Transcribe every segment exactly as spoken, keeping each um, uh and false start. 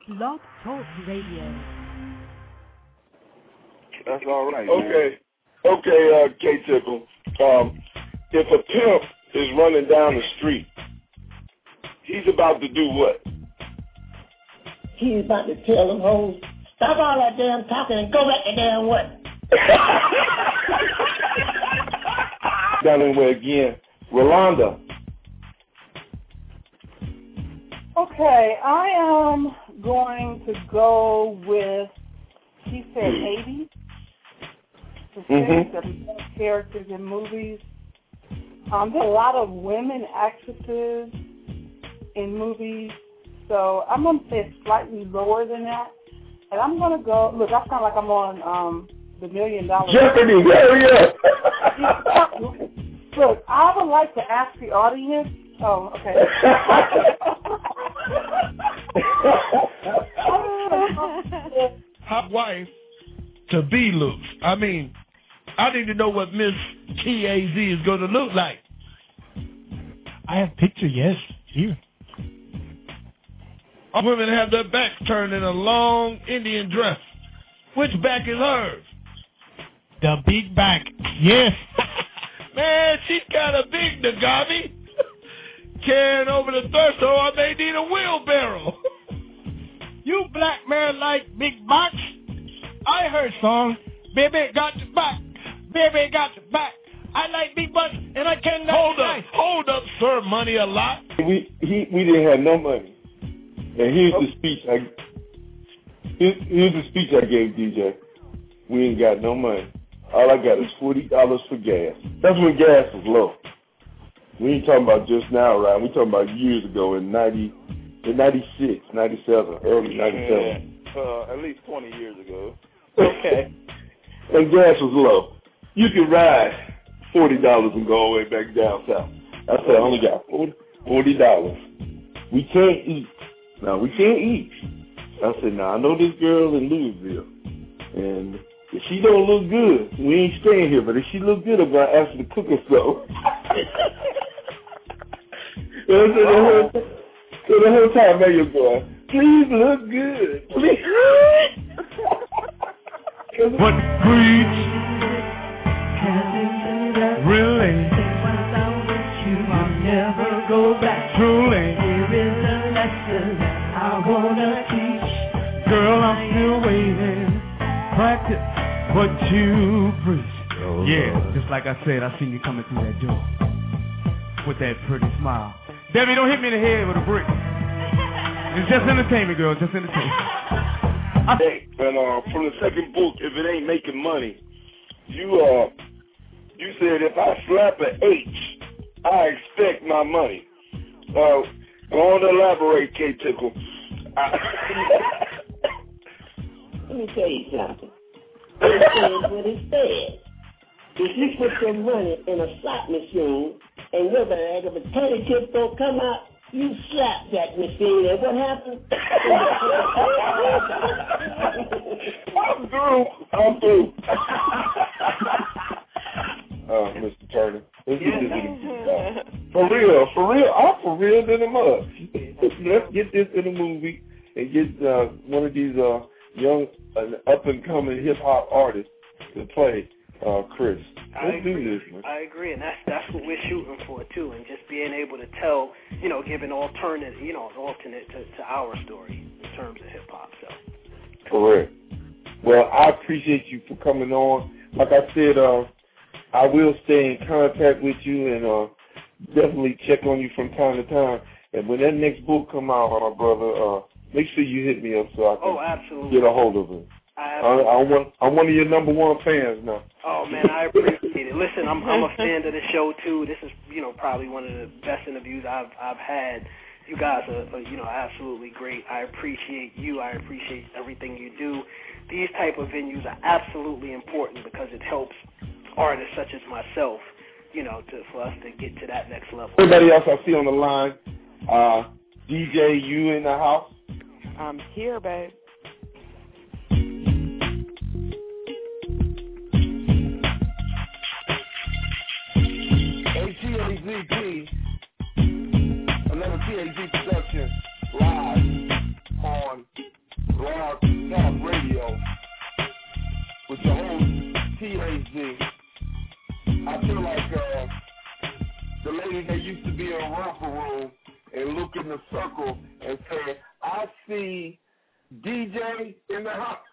Blog Talk Radio. That's all right. Okay. Man. Okay, uh, K-Tickle. Um, if a pimp is running down the street, he's about to do what? He's about to tell them hoes, stop all that damn talking and go back to damn what? Down in way again. Rolanda. Okay, I am going to go with, he said eighty. The Mm-hmm. of characters in movies. Um, there are a lot of women actresses in movies, so I'm going to say slightly lower than that. And I'm going to go, look, I sound like I'm on um, the Million Dollar Jeopardy, hurry up. Look, I would like to ask the audience, oh, okay. Hot wife to be loose. I mean, I need to know what Miss T A Z is going to look like. I have picture, yes, here. Women have their backs turned in a long Indian dress. Which back is hers? The big back, yes. Man, she's got a big Nagami. Carrying over the threshold, I may need a wheelbarrow. You black man like big box? I heard song, baby got your back, baby got your back. I like big butts and I cannot Hold deny. up, hold up, sir, money a lot. We he we didn't have no money. And here's the speech I here's, here's the speech I gave D J. We ain't got no money. All I got is forty dollars for gas. That's when gas was low. We ain't talking about just now, right? We talking about years ago in ninety, in ninety-six, ninety-seven, early ninety-seven. Yeah, uh, at least twenty years ago. Okay. And gas was low. You could ride forty dollars and go all the way back down south. I said I only got forty dollars. We can't eat. No, we can't eat. I said, now, I know this girl in Louisville, and if she don't look good, we ain't staying here, but if she look good, I'm going to ask her to cook us so. So the whole, so the whole time, man, you're going, please look good. Please. What breeds really I'll never go back. truly? Here is a lesson I wanna teach. Girl, I'm still waiting. Practice what you preach. Oh, yeah, Lord. just like I said, I seen you coming through that door with that pretty smile. Debbie, don't hit me in the head with a brick. It's just entertainment, girl, just entertainment. Hey, and uh, from the second book, if it ain't making money, you uh, you said if I slap an H, I expect my money. Uh, go on to elaborate, K-Tickle. Let me tell you something. It says what it says. If you put your money in a slot machine and your bag of potato chips don't come out, you slap that machine, and what happens? I'm through. I'm through. uh, Mister Turner. Let's get this in the, uh, for real, for real. I'm for real than a mug. Let's get this in a movie and get uh, one of these uh, young, uh, up-and-coming hip-hop artists to play uh, Chris. I Let's agree. do this, man. I agree, and that's that's what we're shooting for too, and just being able to tell, you know, give an alternate, you know, an alternate to, to our story in terms of hip hop. So. Correct. Well, I appreciate you for coming on. Like I said, uh, I will stay in contact with you and uh, definitely check on you from time to time. And when that next book come out, my brother, uh, make sure you hit me up so I can oh, absolutely. get a hold of it. I, I want, I'm one of your number one fans now. Oh man, I appreciate it. Listen, I'm I'm a fan of the show too. This is, you know, probably one of the best interviews I've I've had. You guys are, are, you know, absolutely great. I appreciate you. I appreciate everything you do. These type of venues are absolutely important because it helps artists such as myself, you know, to for us to get to that next level. Everybody else I see on the line, uh, D J, you in the house? I'm here, babe. T A Z P, another T A Z production, live on Z, I feel like uh, the lady that used to be in a romper room and look in the circle and say, I see D J in the house.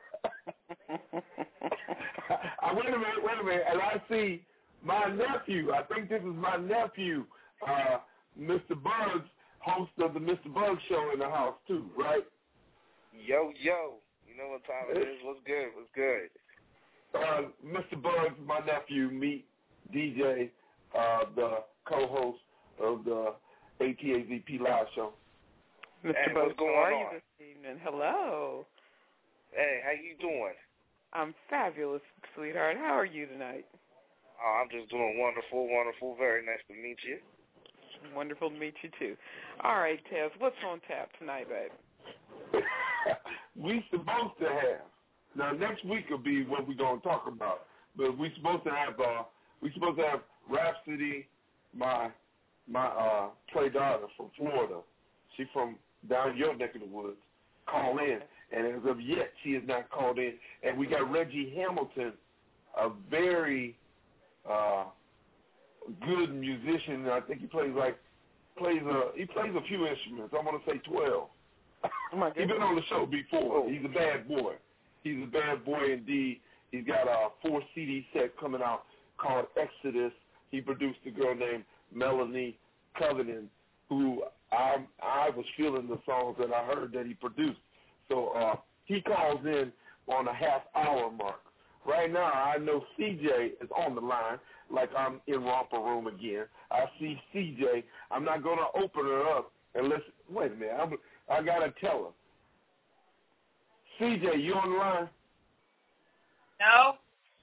I, wait a minute, wait a minute, and I see my nephew. I think this is my nephew, uh, Mister Bugs, host of the Mister Bugs show in the house too, right? Yo, yo. You know what time it is. What's good? What's good? Uh, Mister Bugs, my nephew, meet D J, uh, the co-host of the A T A Z P Live show. Mister Hey, Bugs, what's going how are on? you this evening? Hello. Hey, how you doing? I'm fabulous, sweetheart. How are you tonight? Oh, I'm just doing wonderful, wonderful. Very nice to meet you. Wonderful to meet you, too. All right, Tez, what's on tap tonight, babe? We supposed to have. Now, next week will be what we're going to talk about. But we supposed to have, uh, we supposed to have Rhapsody, my my uh, play daughter from Florida. She's from down your neck of the woods. Call in. And as of yet, she has not called in. And we got Reggie Hamilton, a very uh, good musician. I think he plays like plays a he plays a few instruments. I want to say twelve. Oh my He's been on the show before. He's a bad boy. He's a bad boy indeed. He's got a four C D set coming out called Exodus. He produced a girl named Melanie Covenant, who I I was feeling the songs that I heard that he produced. So uh, he calls in on a half hour mark. Right now, I know C J is on the line, like I'm in Romper Room again. I see C J. I'm not going to open her up unless, wait a minute, I'm, I got to tell her. C J, you on the line? No.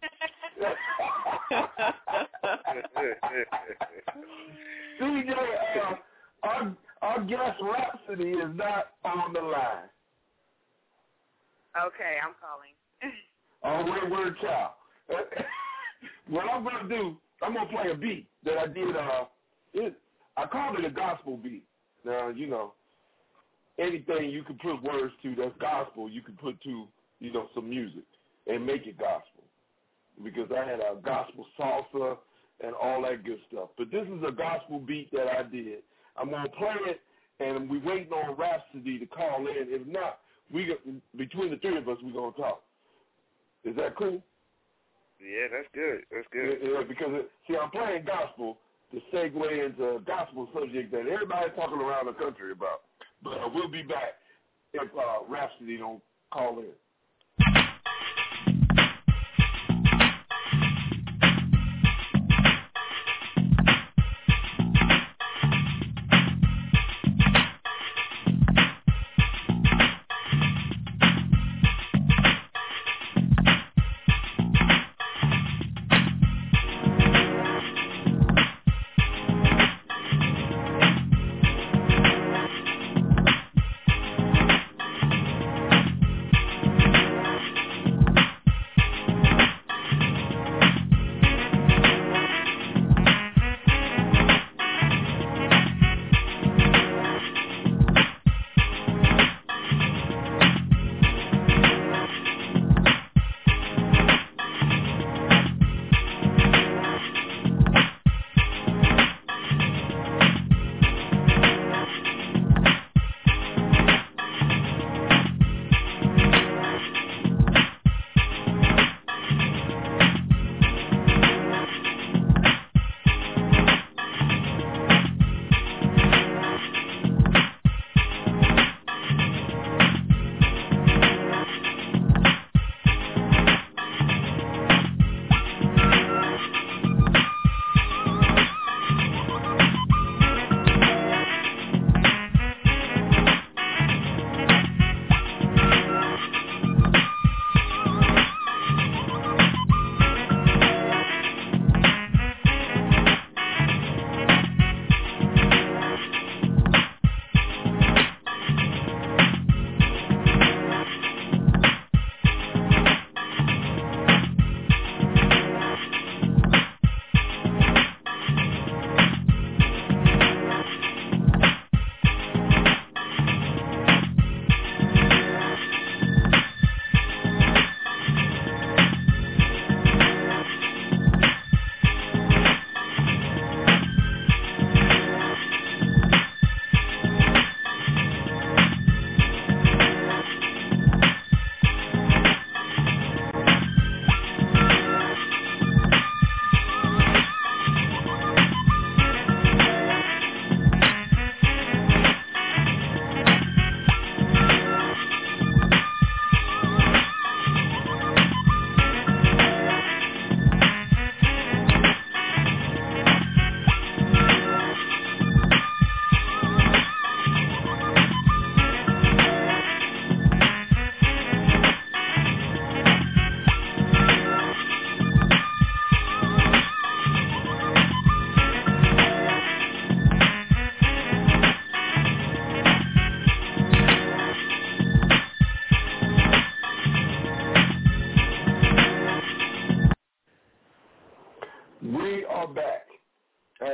C J, uh, our, our guest Rhapsody is not on the line. Okay, I'm calling. Oh, wait, word, child. What I'm going to do, I'm going to play a beat that I did. Uh, it, I called it a gospel beat. Now, you know, anything you can put words to that's gospel, you can put to, you know, some music and make it gospel. Because I had a gospel salsa and all that good stuff. But this is a gospel beat that I did. I'm going to play it, and we're waiting on Rhapsody to call in. If not, we got, between the three of us, we're going to talk. Is that cool? Yeah, that's good. That's good. Yeah, yeah, because, it, see, I'm playing gospel to segue into a gospel subject that everybody's talking around the country about. But uh, we'll be back if uh, Rhapsody don't call in. Thank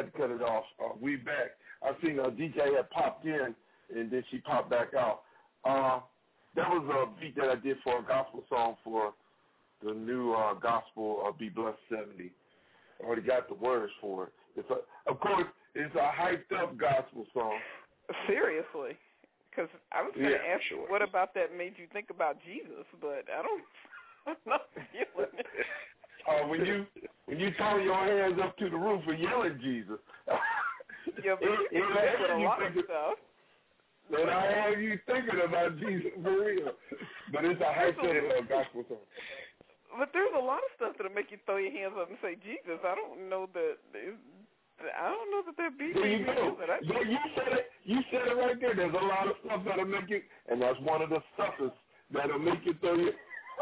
had to cut it off. Uh, we back. I seen uh, D J had popped in, and then she popped back out. Uh, that was a beat that I did for a gospel song for the new uh, gospel uh, Be Blessed seventy. I already got the words for it. It's a, of course, it's a hyped-up gospel song. Seriously? Because I was going to yeah, ask you, sure. what about that made you think about Jesus? But I don't, I'm not feeling it. Uh, when you when you turn your hands up to the roof and yell at Jesus. Yeah, but it, you it with a lot of thinking, stuff. And I have you thinking about Jesus for real. But it's a hyped-up gospel song. But there's a lot of stuff that'll make you throw your hands up and say Jesus. I don't know that. I don't know that that beat There me. you go. That I, yeah, you said it. You said it right there. There's a lot of stuff that'll make you, and that's one of the stuffers that'll make you throw your.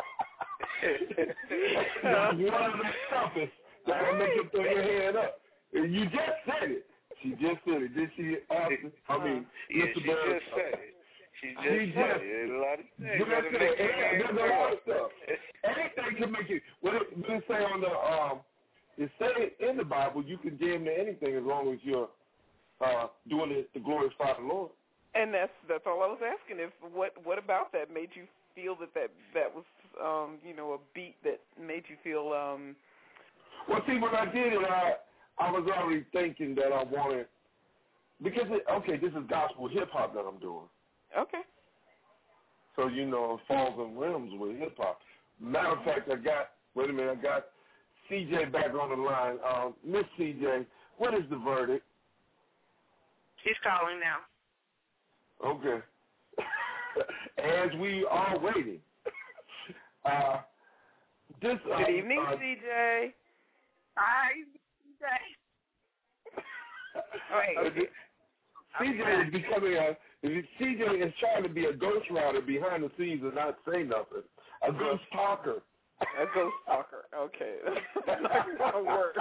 That's one of the stuffers that'll make you throw your hand up. And you just said it. She just said it. Did she? Austin? I mean, yeah, Mister she Bird, just said it. She just she said just, it. A lot of things. You That'll just make said, your and hands there's a lot of up. stuff. Anything can make you. What it, what it say on the um? It say in the Bible you can damn near anything as long as you're uh, doing it to glorify the Lord. and that's that's all I was asking. If what what about that made you feel that that, that was um, you know, a beat that made you feel um. Well, see, when I did it, I I was already thinking that I wanted because it, okay, this is gospel hip hop that I'm doing. Okay. So you know, it falls in rims with hip hop. Matter of fact, I got wait a minute, I got C J back on the line. Um, Miss C J, what is the verdict? She's calling now. Okay. As we are waiting. Uh, this, uh, Good evening, uh, C J. Hi, C J. Oh, okay. C J is becoming a, C J is trying to be a ghostwriter behind the scenes and not say nothing. A ghost talker. A ghost talker. Okay. That's not going to work.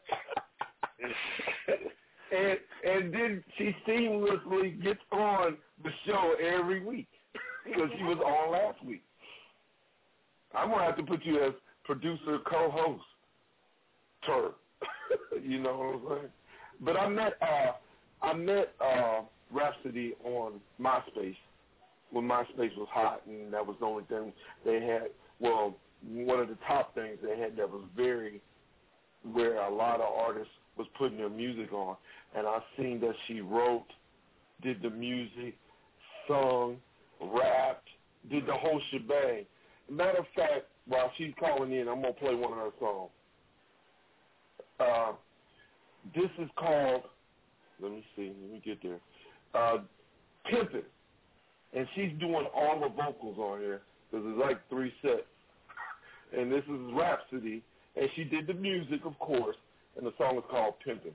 And and then she seamlessly gets on the show every week because she was on last week. I'm going to have to put you as producer, co-host, Tur. You know what I'm saying? But I met uh, I met uh, Rhapsody on MySpace when MySpace was hot, and that was the only thing they had. Well, one of the top things they had that was very where a lot of artists was putting their music on. And I seen that she wrote, did the music, sung, rapped, did the whole shebang. Matter of fact, while she's calling in, I'm going to play one of her songs. Uh, this is called, let me see, let me get there, uh, Pimpin'. And she's doing all the vocals on here because it's like three sets. And this is Rhapsody. And she did the music, of course, and the song is called Pimpin'.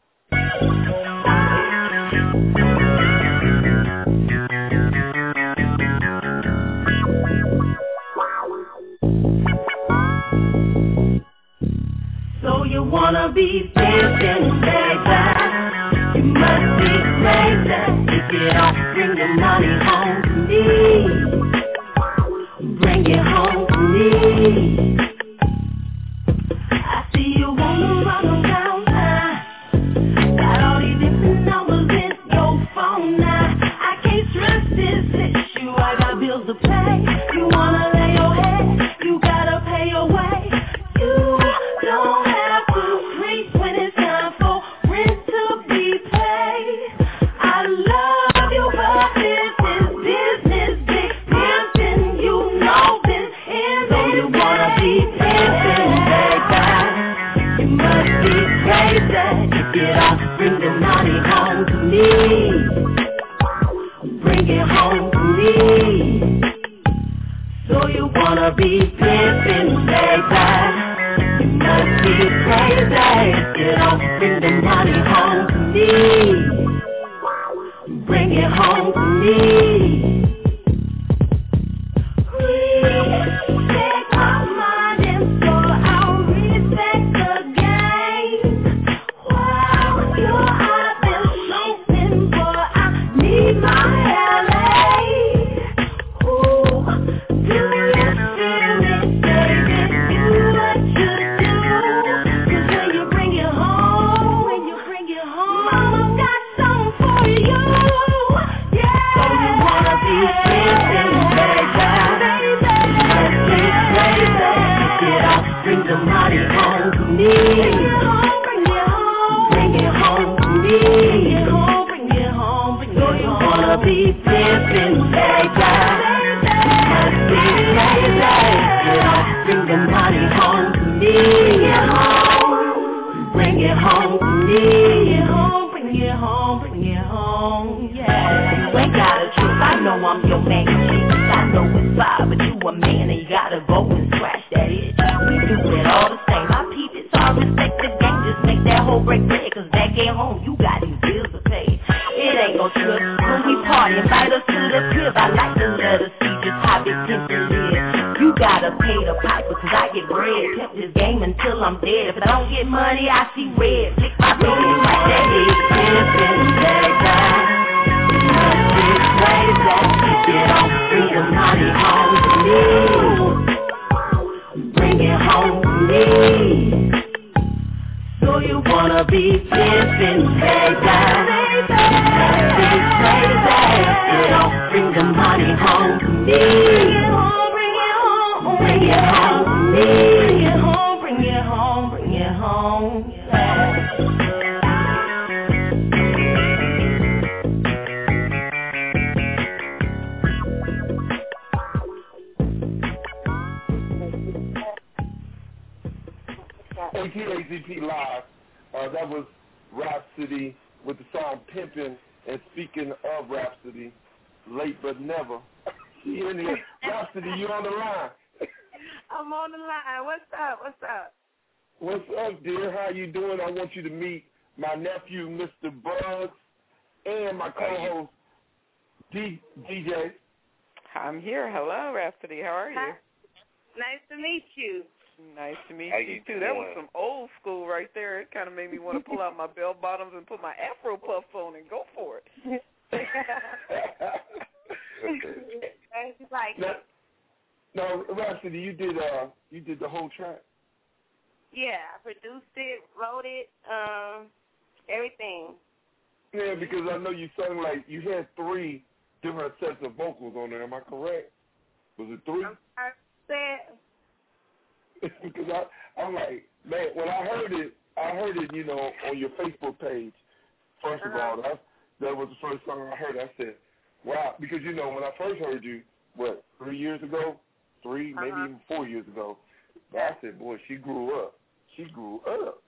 So you wanna be pimpin', baby? You must be crazy if you don't bring the money home to me. Bring it home to me. I see you wanna run around now. Got all these different numbers in your phone now. I can't stress this issue. I got bills to pay. You wanna lay your head? You gotta pay your way. You don't have to sleep when it's time for rent to be paid. I love you, but this is business, big pimpin'. You know this is so you wanna be pimpin', baby. You must be crazy if you don't bring the money home to me. Bring it home to me. So you wanna be pimpin', baby. You must be crazy if you don't bring the money home to me. Bring it home to me. Respect my mind and so I'll respect the game. While you're out there chasing, boy, I need my L A. Ooh, do you feel it, baby? Do what you do. 'Cause when you bring it home, when you bring it I know it's fine, but you a man and you gotta go and scratch that itch. We do it all the same. I peep it, so I respect the game. Just make that whole break play, cause back at home you got these bills to pay. It ain't no trip when we party, invite us to the crib. I like to let us see just how big people live. You gotta pay the piper, cause I get bread. Pimp this game until I'm dead. If I don't get money, I see red. Flick my baby like that head. Pimpin' that guy. This way that you don't bring the money home to me. Bring it home to me. So you wanna be pimpin' that guy. This way that you don't bring the money home to me. Bring it home to me. Bring it home, bring it home, bring it home. Yeah. A T A Z P Live, uh, that was Rhapsody with the song Pimpin'. And speaking of Rhapsody, late but never. She in here. Rhapsody, you on the line? I'm on the line. What's up? What's up? What's up, dear? How you doing? I want you to meet my nephew, Mister Bugs, and my co-host, D- DJ. I'm here. Hello, Rhapsody. How are you? Hi. Nice to meet you. Nice to meet How you, you too. doing? That was some old school right there. It kind of made me want to pull out my bell bottoms and put my Afro puff on and go for it. like now, now, Rhapsody, you did uh, you did the whole track. Yeah, I produced it, wrote it, um, everything. Yeah, because I know you sung like you had three different sets of vocals on there. Am I correct? Was it three? I said. Because I, I'm like, man, when I heard it, I heard it, you know, on your Facebook page. First of uh-huh. all, that, that was the first song I heard. I said, wow, because, you know, when I first heard you, what, three years ago? Three, uh-huh. maybe even four years ago. But I said, boy, she grew up. She grew up.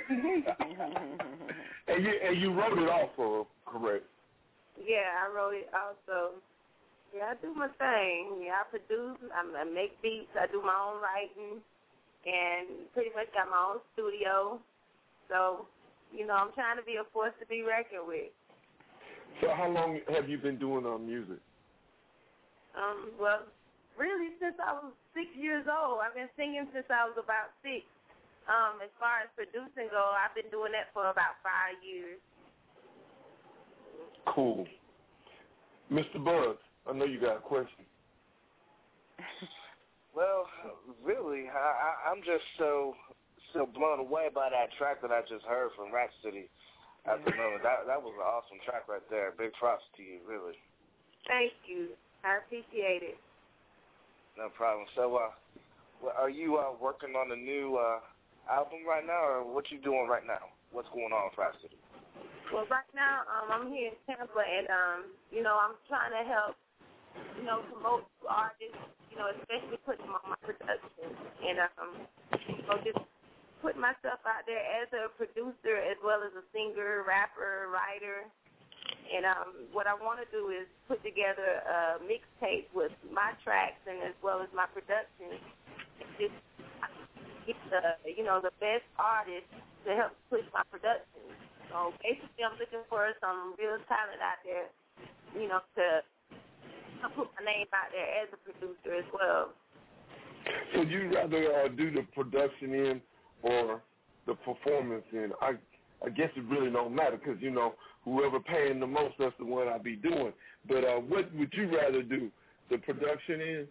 and, you, and you wrote it also, correct? Yeah, I wrote it also. Yeah, I do my thing. Yeah, I produce, I make beats, I do my own writing. And pretty much got my own studio. So, you know, I'm trying to be a force to be reckoned with. So how long have you been doing um, music? Um, well, really since I was six years old. I've been singing since I was about six. Um, as far as producing go, I've been doing that for about five years. Cool. Mister Bugs, I know you got a question. Well, really, I, I, I'm just so so blown away by that track that I just heard from Rhapsody at the moment. That that was an awesome track right there. Big props to you, really. Thank you. I appreciate it. No problem. So, uh, are you uh, working on a new uh, album right now, or what you doing right now? What's going on with Rhapsody? Well, right now, um, I'm here in Tampa, and um, you know, I'm trying to help, you know, promote artists. You know, especially putting them on my production, and um, you know, just putting myself out there as a producer as well as a singer, rapper, writer. And um, what I want to do is put together a mixtape with my tracks and as well as my production, and just get the, you know, the best artists to help push my production. So basically, I'm looking for some real talent out there, you know, to I put my name out there as a producer as well. So you rather uh, do the production in or the performance in? I I guess it really don't matter because, you know, whoever paying the most, that's the one I'll be doing. But uh, what would you rather do, the production in?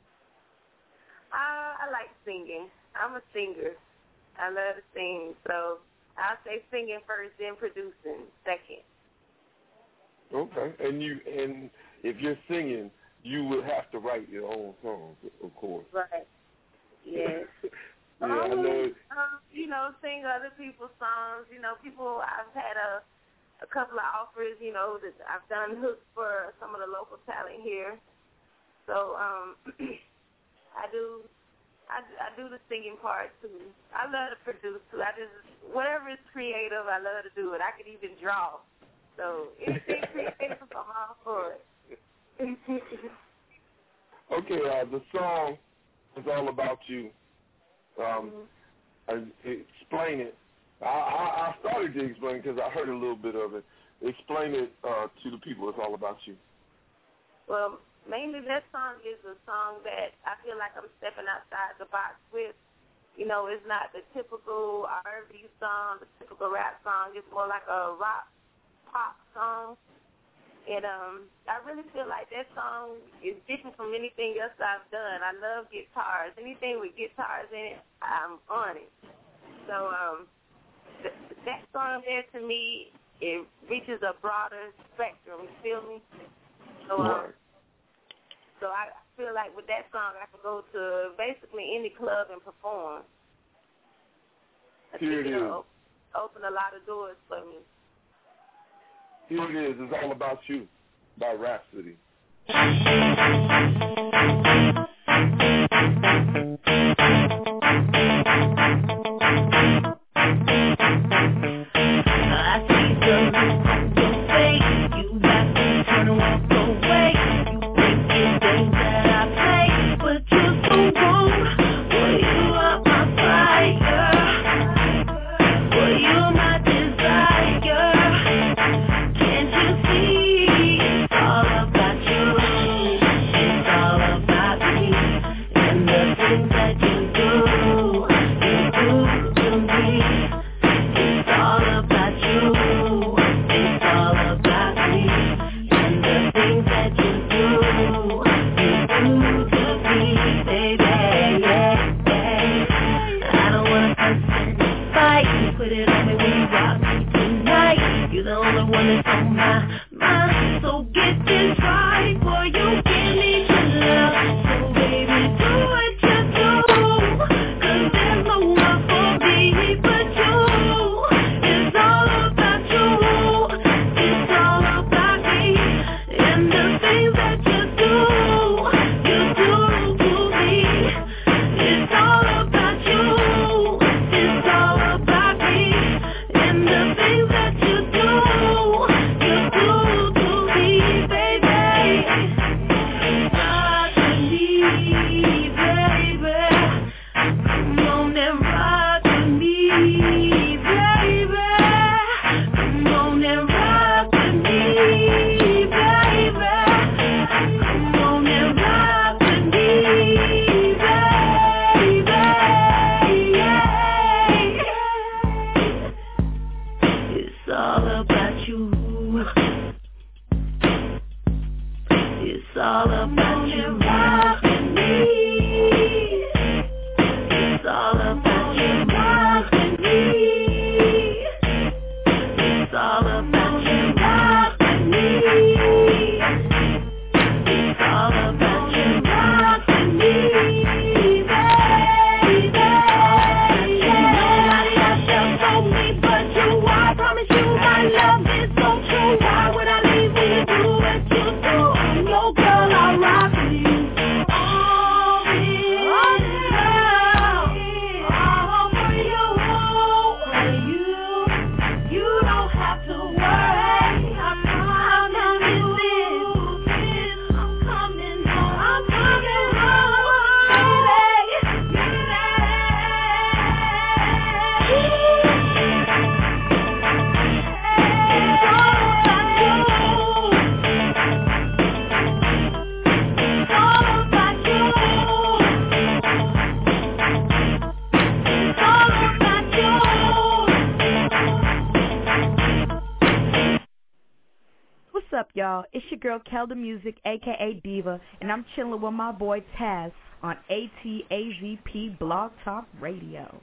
Uh, I like singing. I'm a singer. I love to sing. So I'll say singing first, then producing second. Okay. And you and if you're singing, you would have to write your own songs, of course. Right. Yes. Yeah, I know. Um, you know, sing other people's songs. You know, people. I've had a a couple of offers. You know, that I've done hooks for some of the local talent here. So um, I do. I, I do the singing part too. I love to produce too. I just whatever is creative, I love to do it. I could even draw. So anything creative, I'm all for it. Okay, uh, the song is all about you. Um, mm-hmm. I, explain it. I, I, I started to explain because I heard a little bit of it. Explain it uh, to the people. It's all about you. Well, mainly that song is a song that I feel like I'm stepping outside the box with. You know, it's not the typical R and B song, the typical rap song. It's more like a rock pop song. And um, I really feel like that song is different from anything else I've done. I love guitars. Anything with guitars in it, I'm on it. So um, th- that song there, to me, it reaches a broader spectrum. You feel me? So, um, so I feel like with that song, I could go to basically any club and perform. I Here think it it'll is. open a lot of doors for me. Here it is. It's all about you by Rhapsody. I see the look on your face. You got me trying to walk away. You think it's games that I play, but you're so wrong. Boy, you are my fire. Boy, you're my desire. Can't you see? It's all about you. It's all about me and the things that you do. You do to me. It's all about you. It's all about me and the things that you do. You do to me, baby. Yeah, yeah. I don't wanna fuss and fight. You put it on me when you rock me tonight. You're the only one that's on my mind. So get this right, boy. You give me your love. So baby, do what you do. 'Cause there's no one for me but you. It's all about you. It's all about me and the things that you do. You do to me. It's all about you. It's all about me and the things that you do. You do to me, baby. Rock with me, baby. Come on and rock with me, baby. Come on and rock with me, baby. Come on and rock with me, baby. Yeah. It's all about you. It's all about you. Rock with me. It's all about you. Rock with me. It's all about you. Rock with me. It's all about you. Rock with me, baby. Nobody else else told me but you. I promise you my love is so true. Why would I leave when you do what you do? I'm your girl, I rock with you. All this love, all for you, for you. You don't have to worry. I'm coming with. I'm coming home. I'm coming home, It's all about you. It's all about you. It's all about you. What's up, y'all? It's your girl, Kelda Music, a k a. Diva, and I'm chilling with my boy Taz on A T A Z P Blog Talk Radio.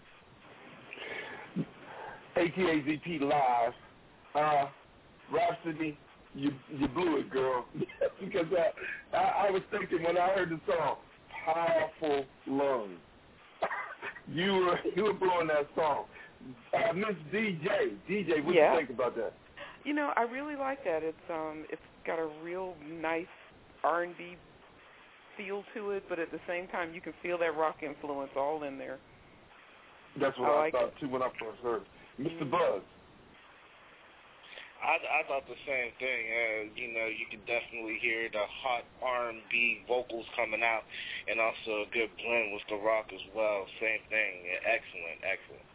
A T A Z P Live. Uh, Rhapsody, you you blew it, girl. Because I, I I was thinking when I heard the song, powerful lungs. you were you were blowing that song. Uh, Miss D J, D J, what Yeah. you think about that? You know, I really like that. It's um, it's got a real nice R and B feel to it, but at the same time, you can feel that rock influence all in there. That's what I I, like thought it. too when I first heard it. Mister Buzz. I, I thought the same thing. Uh, you know, you can definitely hear the hot R and B vocals coming out, and also a good blend with the rock as well. Same thing. Excellent, excellent.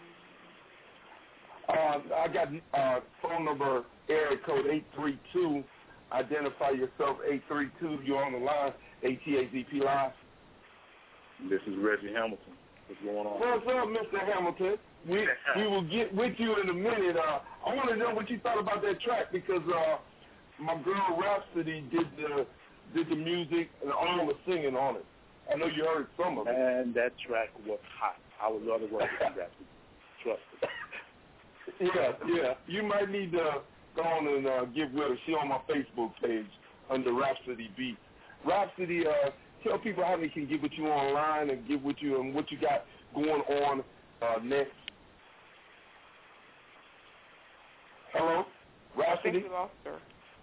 Uh, I got uh, phone number area code eight three two. Identify yourself, eight three two. You're on the line, A T A Z P Live. This is Reggie Hamilton. What's going on? What's up, Mister Hamilton? We we will get with you in a minute. Uh, I want to know what you thought about that track because uh, my girl Rhapsody did the did the music and all the singing on it. I know you heard some of it. And that track was hot. I would love to work with Rhapsody. Trust me. Yeah, yeah. You might need to go on and uh, get with her. She on my Facebook page under Rhapsody Beat. Rhapsody, uh, tell people how they can get with you online and get with you and what you got going on uh, next. Hello, Rhapsody. I think we lost her.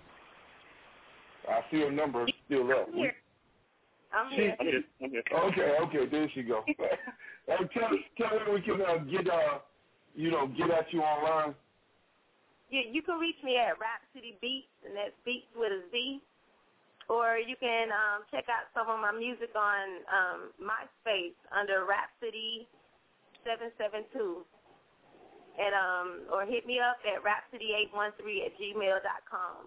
I see her number still up. I'm here. I'm here. I'm here. I'm here. Okay, okay, there she go. uh, tell, tell her we can uh, get, uh, you know, get at you online. Yeah, you can reach me at Rhapsody Beats, and that's Beats with a Z. Or you can um, check out some of my music on um, MySpace under Rhapsody seven seven two. And um, or hit me up at rhapsody eight one three at gmail dot com.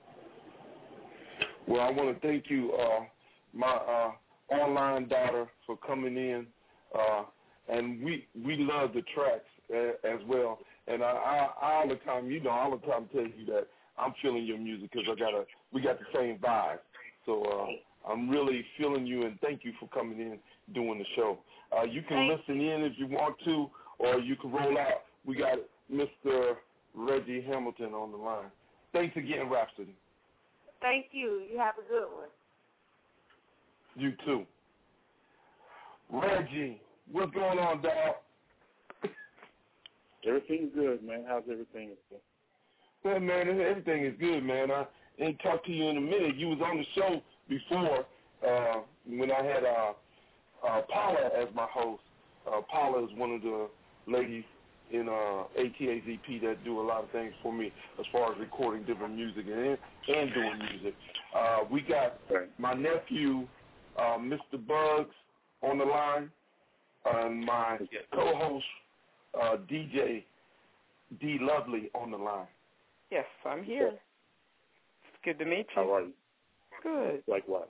Well, I want to thank you, uh, my uh, online daughter, for coming in. Uh, and we we love the tracks uh, as well. And I, I, I all the time, you know, all the time tell you that I'm feeling your music because I got a we got the same vibe. So uh, I'm really feeling you, and thank you for coming in doing the show. Uh, you can Thank listen in if you want to, or you can roll out. We got Mister Reggie Hamilton on the line. Thanks again, Rhapsody. Thank you. You have a good one. You too. Reggie, what's going on, dog? Everything's good, man. How's everything? Well, man, everything is good, man. I ain't talked to you in a minute. You was on the show before uh, when I had uh, uh, Paula as my host. Uh, Paula is one of the ladies in uh, A T A Z P that do a lot of things for me as far as recording different music and, and doing music. Uh, we got my nephew, uh, Mister Bugs, on the line, and my co-host, uh, D J D Lovely, on the line. Yes, I'm here. It's good to meet you. How are you? Good. Likewise.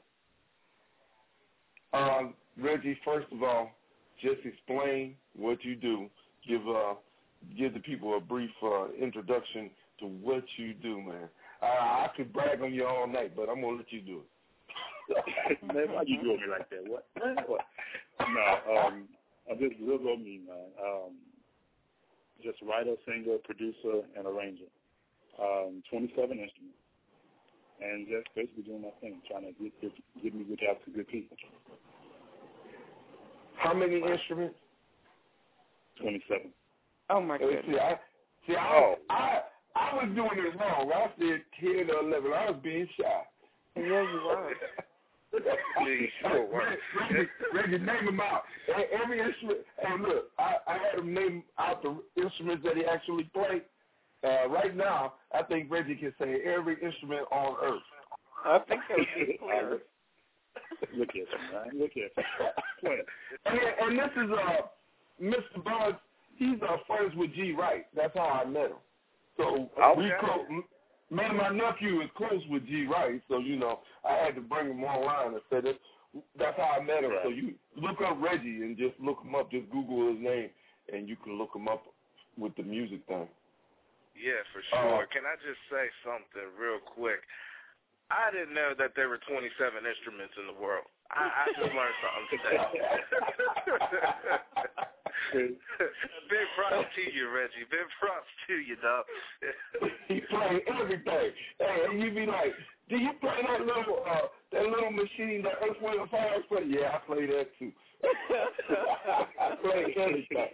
Um, Reggie, first of all, just explain what you do. Give uh, give the people a brief uh, introduction to what you do, man. Uh, I could brag on you all night, but I'm gonna let you do it. Man, why you doing me like that? What? what? No, um, I'm just real old me, man. Um, just writer, singer, producer, and arranger. Um, twenty-seven instruments, and just basically doing my thing, trying to get get, get me good jobs to good people. How many instruments? Twenty-seven. Oh my goodness. See, I, see, I, oh. I, I was doing it wrong. I said ten or eleven. I was being shy. Yeah, you were. You sure were. Reggie, Reggie, name them out. Every instrument. Hey, look, I, I had him name out the instruments that he actually played. Uh, right now, I think Reggie can say every instrument on earth. I think that would be clear. Look at him, man. Look at him. and, and this is uh, Mister Bugs. He's uh, friends with G Wright. That's how I met him. So okay. we close. Me and my nephew is close with G Wright, so you know I had to bring him online and say that. That's how I met him. Right. So you look up Reggie and just look him up. Just Google his name, and you can look him up with the music thing. Yeah, for sure. Uh, Can I just say something real quick? I didn't know that there were twenty-seven instruments in the world. I, I just learned something today. Big props to you, Reggie. Big props to you, dog. He played everything. Hey, and you be like, do you play that little uh, that little machine, that Earth, Wind and Fire play? Yeah, I play that too. I play everything.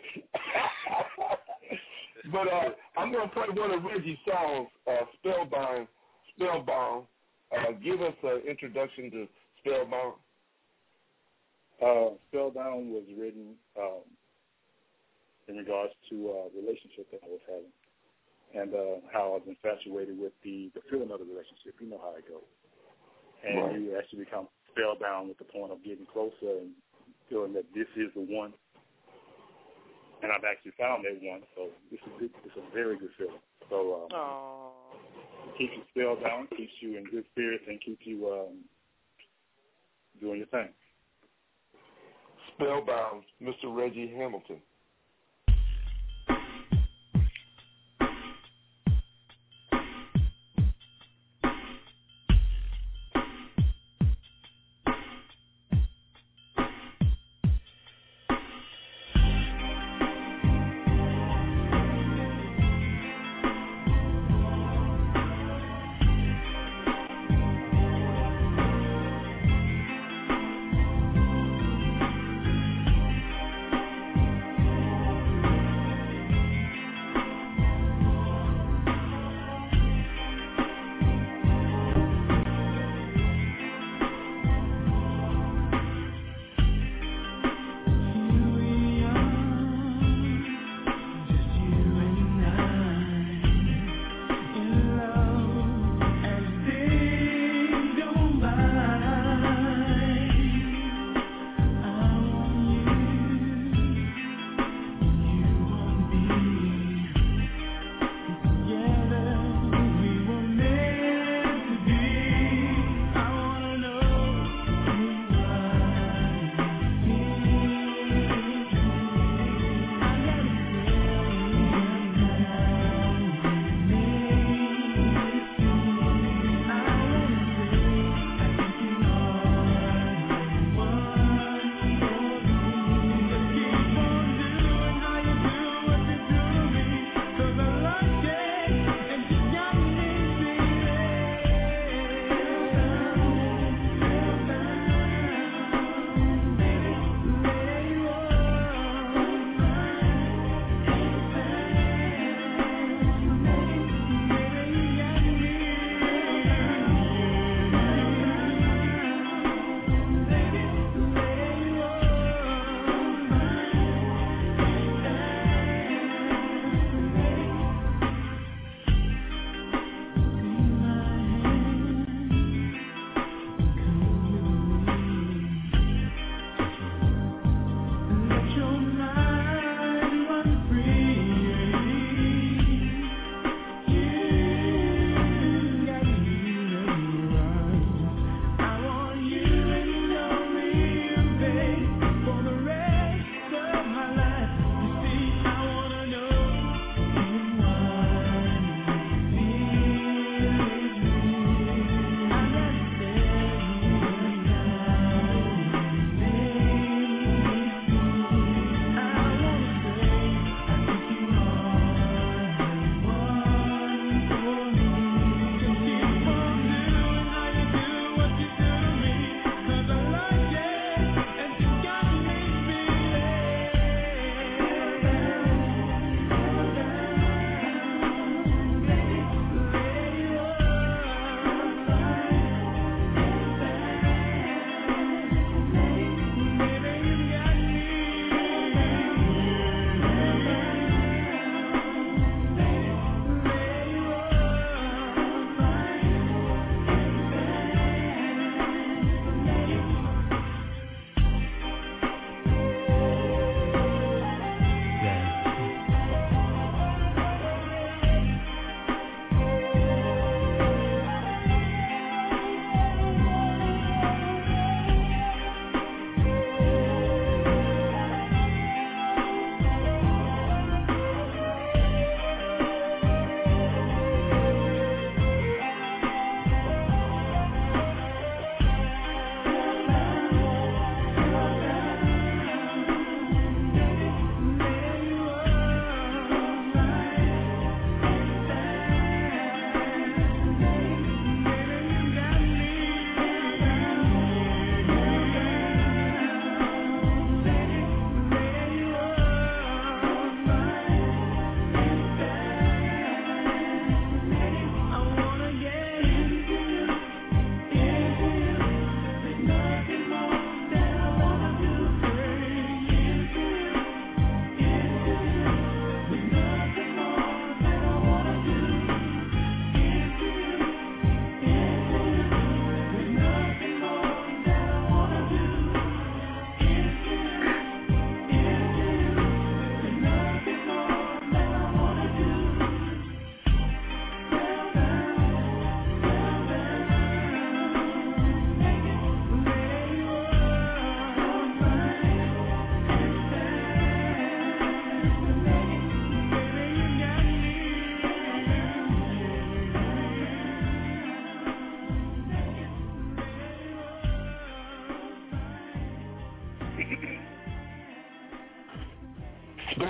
But uh, I'm going to play one of Reggie's songs, uh, Spellbound. Spellbound. Uh, give us an introduction to Spellbound. Uh, Spellbound was written um, in regards to a relationship that I was having. and uh, how I was infatuated with the, the feeling of the relationship. You know how it goes. And Right. you actually become spellbound with the point of getting closer and feeling that this is the one. And I've actually found that one, so it's a good, it's a very good feeling. So um, it keeps you spellbound, keeps you in good spirits, and keeps you um, doing your thing. Spellbound, Mister Reggie Hamilton.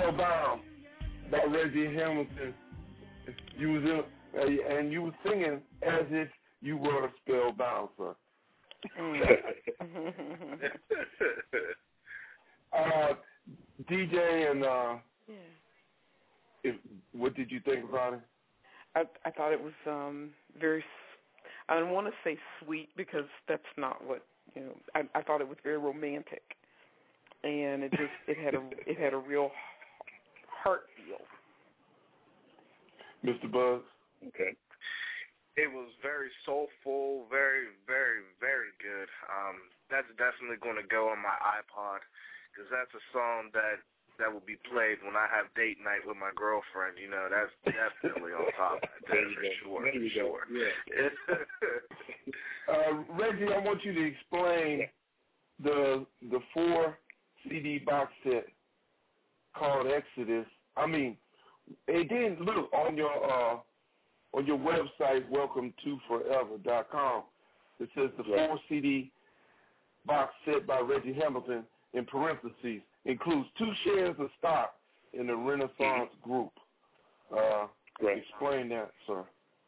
Spellbound by Reggie Hamilton. You was in, uh, and you were singing as if you were spellbound, sir. uh, D J and uh, yeah. if, what did you think about it? I I thought it was um, very. I don't want to say sweet because that's not what you know. I, I thought it was very romantic, and it just it had a it had a real heart feel. Mister Buzz. Okay. It was very soulful, very, very, very good. Um, that's definitely going to go on my iPod because that's a song that, that will be played when I have date night with my girlfriend. You know, that's definitely on top of that for sure. There you for sure. go. Yeah. uh, Reggie, I want you to explain the the four C D box set called Exodus. I mean, it didn't look on your uh, on your website, welcome to forever dot com. It says the four C D box set by Reggie Hamilton, in parentheses, includes two shares of stock in the Renaissance Group. Uh, right. Explain that, sir.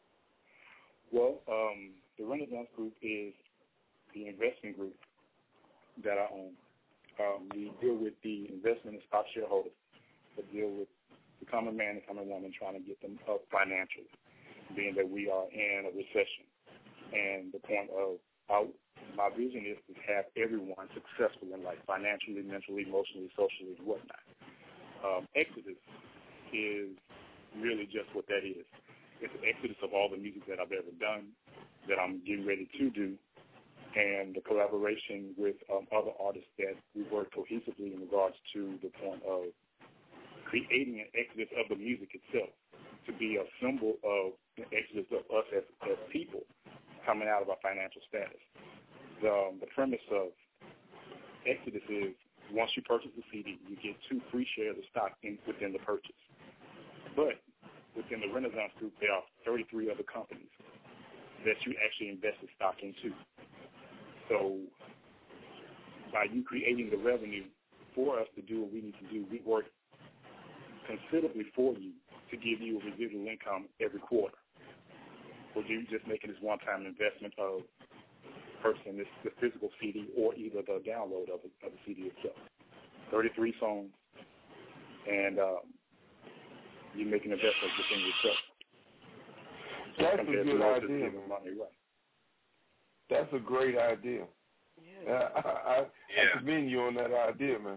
Well, um, the Renaissance Group is the investment group that I own. Um, we deal with the investment and stock shareholders that deal with the common man and common woman trying to get them up financially, being that we are in a recession. And the point of our, my vision is to have everyone successful in life, financially, mentally, emotionally, socially, and whatnot. Um, Exodus is really just what that is. It's an exodus of all the music that I've ever done, that I'm getting ready to do, and the collaboration with um, other artists that we work cohesively in regards to the point of creating an exodus of the music itself to be a symbol of the exodus of us as, as people coming out of our financial status. The, um, the premise of Exodus is once you purchase the C D, you get two free shares of stock in, within the purchase. But within the Renaissance Group, there are thirty-three other companies that you actually invested stock into. So by you creating the revenue for us to do what we need to do, we work considerably for you to give you a residual income every quarter. Or you just making this one-time investment of purchasing this the physical C D or either the download of, of the C D itself. thirty-three songs, and um, you make an investment within yourself. That's a good idea. Money, right. That's a great idea. Yeah. Uh, I, I, yeah. I commend you on that idea, man.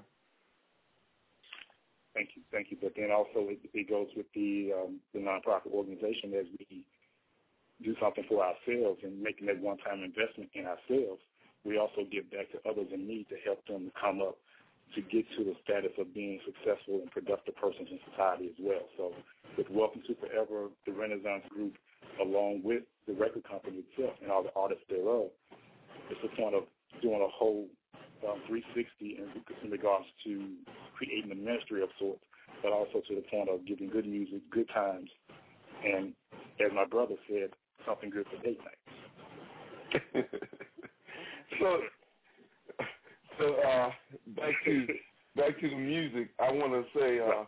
Thank you, thank you. But then also it, it goes with the um, the nonprofit organization as we do something for ourselves and making that one-time investment in ourselves. We also give back to others in need to help them come up to get to the status of being successful and productive persons in society as well. So with Welcome to Forever, the Renaissance Group, along with the record company itself and all the artists thereof, it's the point of doing a whole um, three sixty in, in regards to creating a ministry of sorts, but also to the point of giving good music, good times, and as my brother said, something good for date night. so, so uh, back to back to the music. I want to say, uh,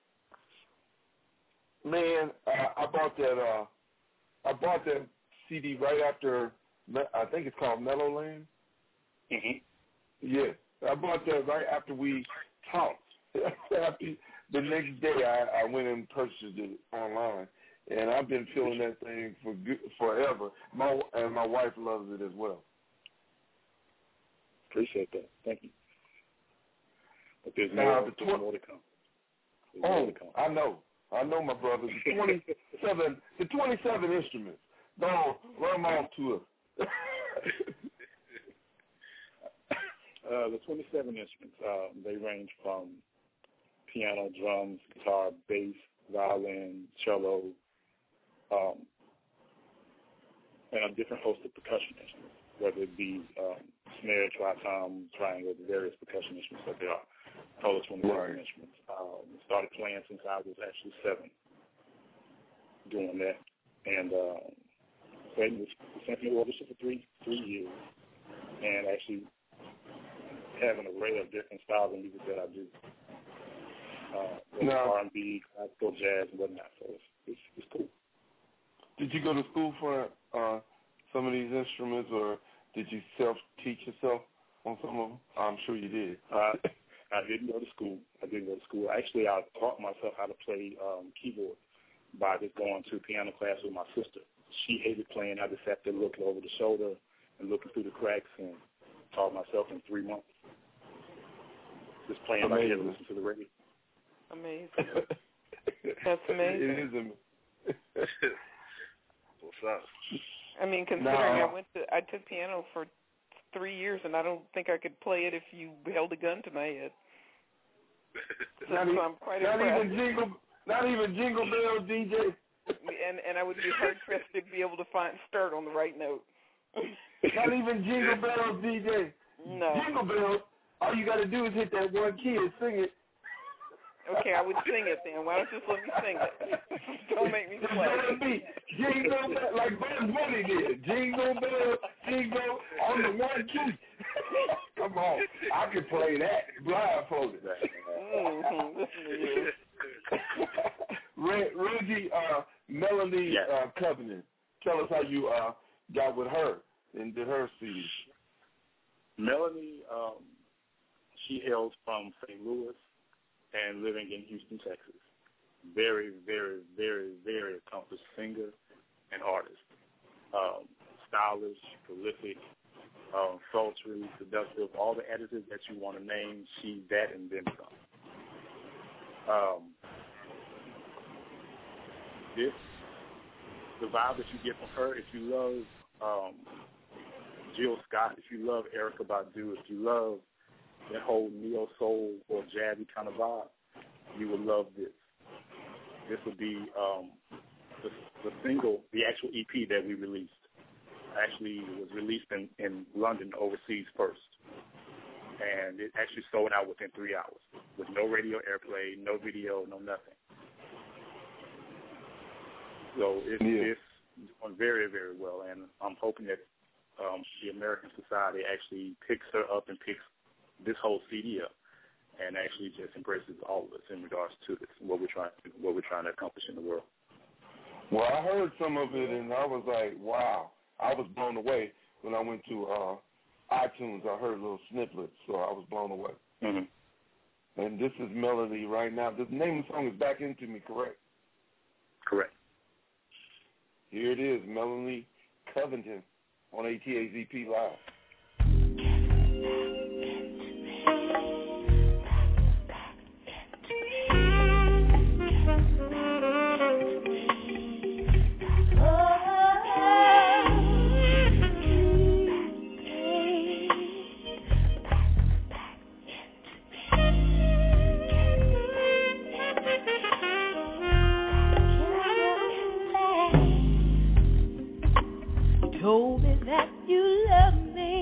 man, uh, I bought that. Uh, I bought that C D right after. I think it's called Mellowland. Mm-hmm. Yeah, I bought that right after we talked. After, the next day, I, I went and purchased it online, and I've been feeling that thing for good, forever. My and my wife loves it as well. Appreciate that. Thank you. But there's now, more, the tw- there's more to come. There's oh, more to come. I know. I know, my brother. The twenty-seven, the twenty-seven instruments. Don't run them off to us. uh, the twenty-seven instruments, uh, they range from piano, drums, guitar, bass, violin, cello, um, and a different host of percussion instruments, whether it be um, snare, tri-tom, triangle, the various percussion instruments that there are. Total twenty-seven right. instruments. Um, started playing since I was actually seven, doing that. And uh, played with the Symphony Orchestra for three, three years, and actually have an array of different styles of music that I do. Uh, So No. R and B, classical, jazz, and whatnot. So it's, it's, it's cool. Did you go to school for uh, some of these instruments, or did you self-teach yourself on some of them? I'm sure you did. Uh, I didn't go to school. I didn't go to school. Actually, I taught myself how to play um, keyboard by just going to piano class with my sister. She hated playing. I just sat there looking over the shoulder and looking through the cracks and taught myself in three months. Just playing by ear, listening to the radio. Amazing. That's amazing. It is amazing. What's up? I mean, considering No. I went to, I took piano for three years, and I don't think I could play it if you held a gun to my head. So, not so even, I'm quite not impressed. even jingle, not even jingle bell D J. And and I would be hard pressed to be able to find start on the right note. Not even jingle bells D J. No. Jingle bells. All you got to do is hit that one key and sing it. Okay, I would sing it then. Why don't you just let me sing it? Don't make me play. Me. Jingle bell, like Bugs Bunny did. Jingle bell, jingle on the one key. Come on, I can play that blindfolded. Mm-hmm. Listen to you. Re- Reggie, uh, Melanie yes. uh, Covenant, tell us how you uh, got with her and did her C D. Melanie, um, she hails from Saint Louis and living in Houston, Texas. Very, very, very, very accomplished singer and artist. Um, stylish, prolific, um, sultry, seductive, all the adjectives that you want to name, she's that and then some. Um, this, the vibe that you get from her, if you love um, Jill Scott, if you love Erykah Badu, if you love that whole neo-soul or jazzy kind of vibe, you will love this. This will be um, the, the single, the actual E P that we released. Actually was released in, in London overseas first. And it actually sold out within three hours with no radio airplay, no video, no nothing. So it's, yeah. it's doing very, very well. And I'm hoping that um, the American society actually picks her up and picks this whole C D up and actually just embraces all of us in regards to this, what we're trying to, what we're trying to accomplish in the world. Well, I heard some of it, and I was like, wow. I was blown away when I went to uh, iTunes. I heard little snippets, so I was blown away. Mm-hmm. And this is Melody right now. The name of the song is Back Into Me, correct? Correct. Here it is, Melanie Covington on A T A Z P Live. Told me that you love me.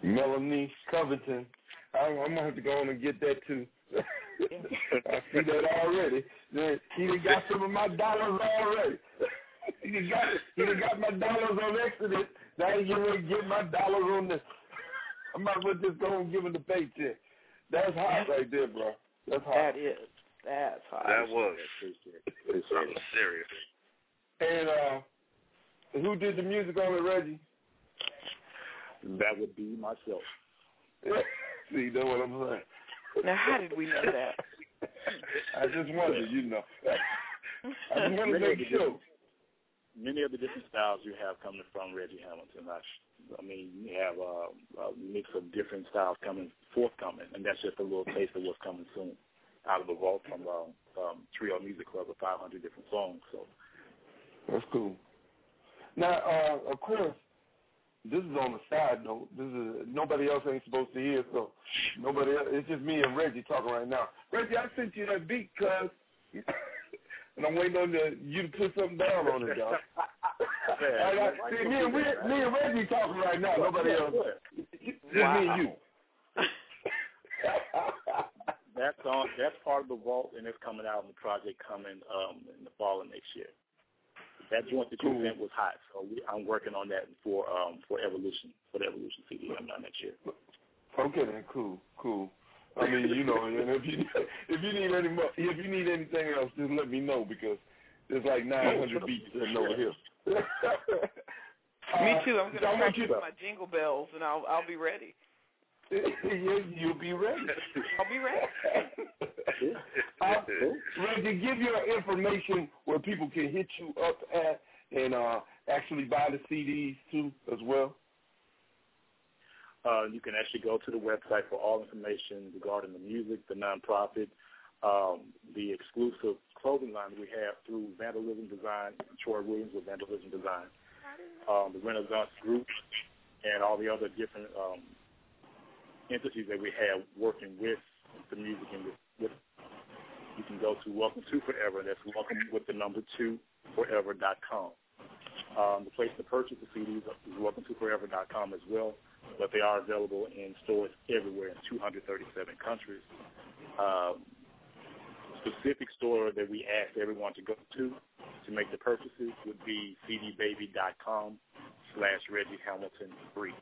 Melanie Covington. I'm, I'm gonna have to go on and get that too. I see that already. He done got some of my dollars already. he done got he done got my dollars on Exodus. Now he's gonna get my dollars on this. I might as well just go and give him the paycheck. That's hot right there, bro. That's hot. That is. That's hot. That was. It's serious. And uh, who did the music on it, Reggie? That would be myself. See, you know what I'm saying? Now, how did we know that? I just wondered, you know. I just want to make sure. Many of the different styles you have coming from Reggie Hamilton. I, I mean, you have a, a mix of different styles coming forthcoming, and that's just a little taste of what's coming soon out of the vault from um, um, Trio Music Club with five hundred different songs. So that's cool. Now, uh, of course, this is on the side note. This is nobody else ain't supposed to hear, so nobody else. It's just me and Reggie talking right now. Reggie, I sent you that beat, cuz. And I'm waiting on the, you to put something down on it, y'all. Yeah, I, see, me and, me, me and Reggie talking right now. Nobody else. Just wow. me and you. That's on. That's part of the vault, and it's coming out in the project coming um, in the fall of next year. That joint that you cool. sent was hot, so we, I'm working on that for um, for Evolution, for the Evolution C D coming out next year. Okay, then, cool, cool. I mean, you know, and if you if you need any more, if you need anything else, just let me know because there's like nine hundred beats sitting over here. Me too. I'm going to practice my jingle bells, and I'll I'll be ready. Yeah, you'll be ready. I'll be ready. uh, Reggie, give your information where people can hit you up at and uh, actually buy the C Ds too as well. Uh, you can actually go to the website for all information regarding the music, the nonprofit, um, the exclusive clothing line we have through Vandalism Design, Troy Williams with Vandalism Design, um, the Renaissance Group, and all the other different um, entities that we have working with the music and with, with. You can go to Welcome to Forever. That's welcome with the number two forever dot com. Um, the place to purchase the C Ds is welcome to forever dot com as well. But they are available in stores everywhere in two hundred thirty-seven countries. Um, specific store that we ask everyone to go to to make the purchases would be c d baby dot com slash Reggie Hamilton free.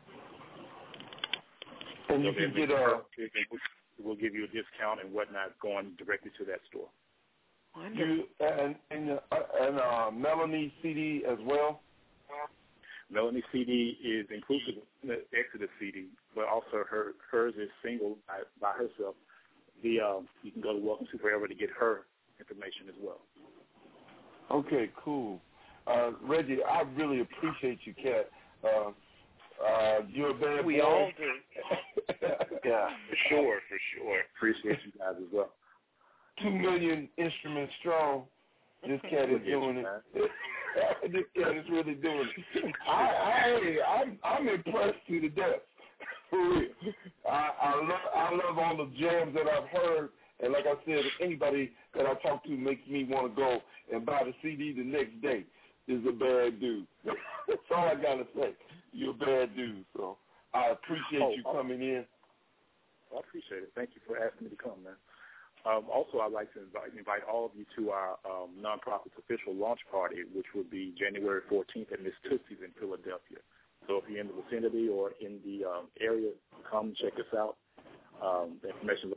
And you so can get a... We'll give you a discount and whatnot going directly to that store. You, and and, uh, and uh, Melanie C D as well? Melanie C D is inclusive of the Exodus C D, but also her hers is single by, by herself. The um, you can go to Welcome to Forever to get her information as well. Okay, cool. Uh, Reggie, I really appreciate you, Kat. Uh, uh, you're a bad we boy. all do. Yeah, for sure, for sure. Appreciate you guys as well. Two million instruments strong. This cat is doing it. This cat is really doing it. I, I, I'm, I'm impressed to the death. For real. I, I love, I love all the jams that I've heard, and like I said, anybody that I talk to makes me want to go and buy the C D the next day. Is a bad dude. That's all I gotta say. You're a bad dude. So I appreciate oh, you coming in. I appreciate it. Thank you for asking me to come, man. Um, also, I'd like to invite, invite all of you to our um, nonprofit's official launch party, which will be January fourteenth at Miss Tootsie's in Philadelphia. So if you're in the vicinity or in the um, area, come check us out. Um, the information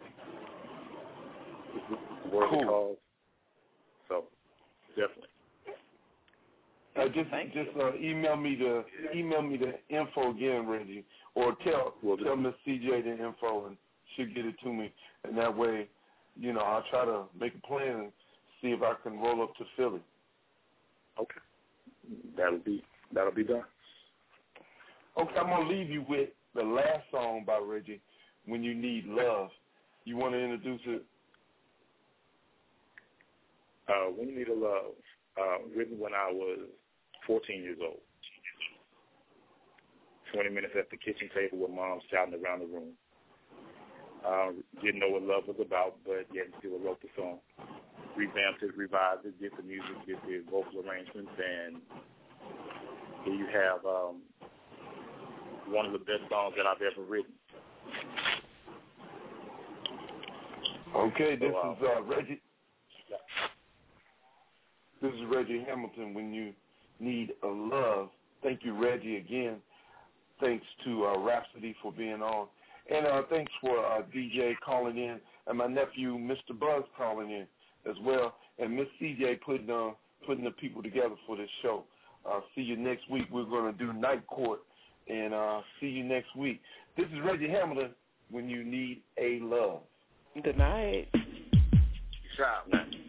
is worth the cause. So definitely. Uh, just just uh, email me the email me the info again, Reggie, or tell we'll tell Miss C J the info and she'll get it to me, and that way, you know, I'll try to make a plan and see if I can roll up to Philly. Okay, that'll be that'll be done. Okay, I'm gonna leave you with the last song by Reggie, "When You Need Love." You want to introduce it? Uh, "When You Need a Love," uh, written when I was fourteen years old. Twenty minutes at the kitchen table with mom shouting around the room. Uh, didn't know what love was about, but yet still wrote the song. Revamped it, revised it, did the music, did the vocal arrangements, and here you have um, one of the best songs that I've ever written. Okay, this so, uh, is uh, Reggie. This is Reggie Hamilton. When you need a love, thank you, Reggie, again. Thanks to uh, Rhapsody for being on, and uh, thanks for uh, D J calling in, and my nephew, Mister Buzz, calling in as well, and Miss C J putting uh, putting the people together for this show. Uh, see you next week. We're going to do Night Court, and uh, see you next week. This is Reggie Hamilton. When you need a love. Good night. Peace out, man.